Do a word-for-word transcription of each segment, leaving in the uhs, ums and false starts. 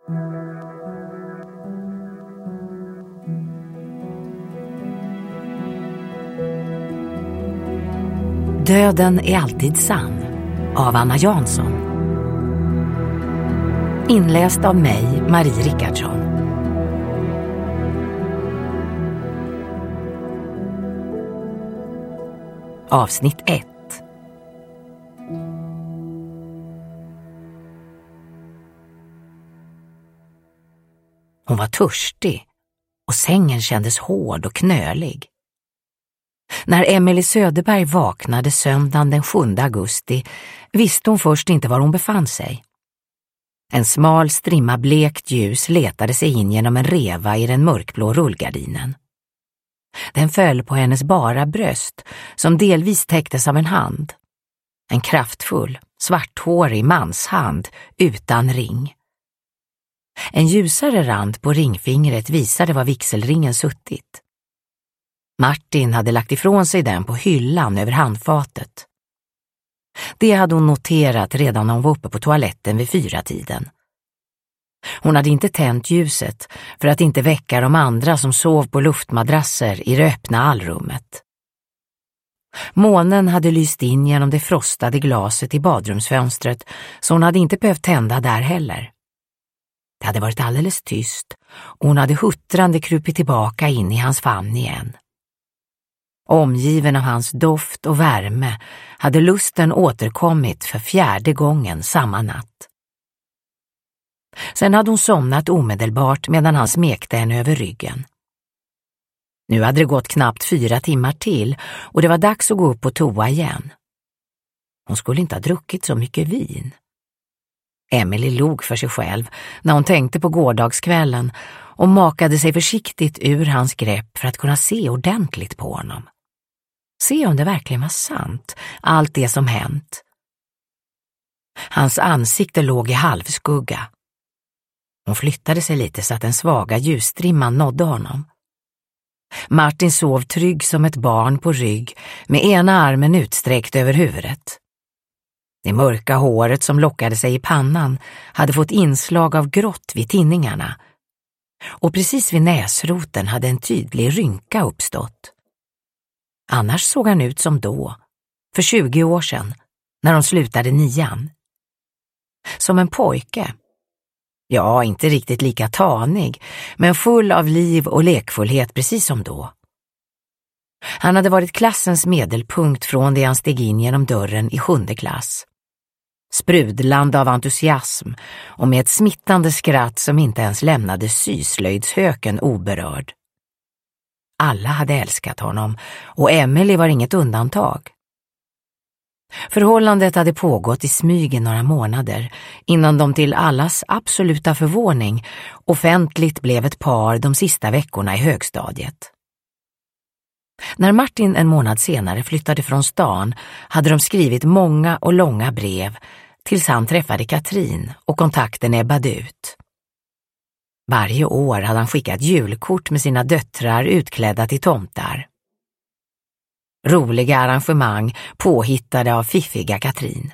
Döden är alltid sann av Anna Jansson. Inläst av mig, Marie Rickardsson. Avsnitt ett. Hon var törstig och sängen kändes hård och knölig. När Emelie Söderberg vaknade söndagen den sjunde augusti visste hon först inte var hon befann sig. En smal strimma blekt ljus letade sig in genom en reva i den mörkblå rullgardinen. Den föll på hennes bara bröst som delvis täcktes av en hand. En kraftfull, svarthårig manshand utan ring. En ljusare rand på ringfingret visade var vigselringen suttit. Martin hade lagt ifrån sig den på hyllan över handfatet. Det hade hon noterat redan när hon var uppe på toaletten vid fyra tiden. Hon hade inte tänt ljuset för att inte väcka de andra som sov på luftmadrasser i det öppna allrummet. Månen hade lyst in genom det frostade glaset i badrumsfönstret så hon hade inte behövt tända där heller. Det hade varit alldeles tyst och hon hade huttrande krupit tillbaka in i hans famn igen. Omgiven av hans doft och värme hade lusten återkommit för fjärde gången samma natt. Sen hade hon somnat omedelbart medan han smekte henne över ryggen. Nu hade det gått knappt fyra timmar till och det var dags att gå upp på toa igen. Hon skulle inte ha druckit så mycket vin. Emelie log för sig själv när hon tänkte på gårdagskvällen och makade sig försiktigt ur hans grepp för att kunna se ordentligt på honom. Se om det verkligen var sant, allt det som hänt. Hans ansikte låg i halvskugga. Hon flyttade sig lite så att den svaga ljusstrimman nådde honom. Martin sov trygg som ett barn på rygg med ena armen utsträckt över huvudet. Det mörka håret som lockade sig i pannan hade fått inslag av grått vid tinningarna och precis vid näsroten hade en tydlig rynka uppstått. Annars såg han ut som då, för tjugo år sedan, när de slutade nian. Som en pojke. Ja, inte riktigt lika tanig, men full av liv och lekfullhet precis som då. Han hade varit klassens medelpunkt från det han steg in genom dörren i sjunde klass. Sprudlande av entusiasm och med ett smittande skratt som inte ens lämnade syslöjdshöken oberörd. Alla hade älskat honom och Emelie var inget undantag. Förhållandet hade pågått i smyg i några månader innan de till allas absoluta förvåning offentligt blev ett par de sista veckorna i högstadiet. När Martin en månad senare flyttade från stan hade de skrivit många och långa brev tills han träffade Katrin och kontakten ebbade ut. Varje år hade han skickat julkort med sina döttrar utklädda till tomtar. Roliga arrangemang påhittade av fiffiga Katrin.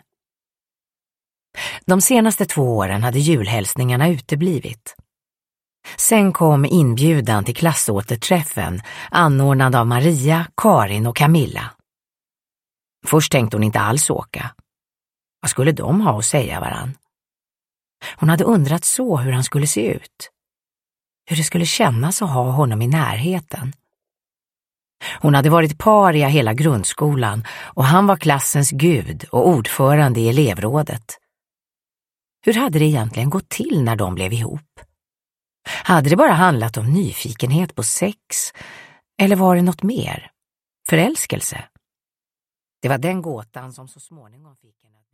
De senaste två åren hade julhälsningarna uteblivit. Sen kom inbjudan till klassåterträffen anordnad av Maria, Karin och Camilla. Först tänkte hon inte alls åka. Vad skulle de ha att säga varann? Hon hade undrat så hur han skulle se ut. Hur det skulle kännas att ha honom i närheten. Hon hade varit paria hela grundskolan och han var klassens gud och ordförande i elevrådet. Hur hade det egentligen gått till när de blev ihop? Hade det bara handlat om nyfikenhet på sex? Eller var det något mer? Förälskelse? Det var den gåtan som så småningom fick henne att...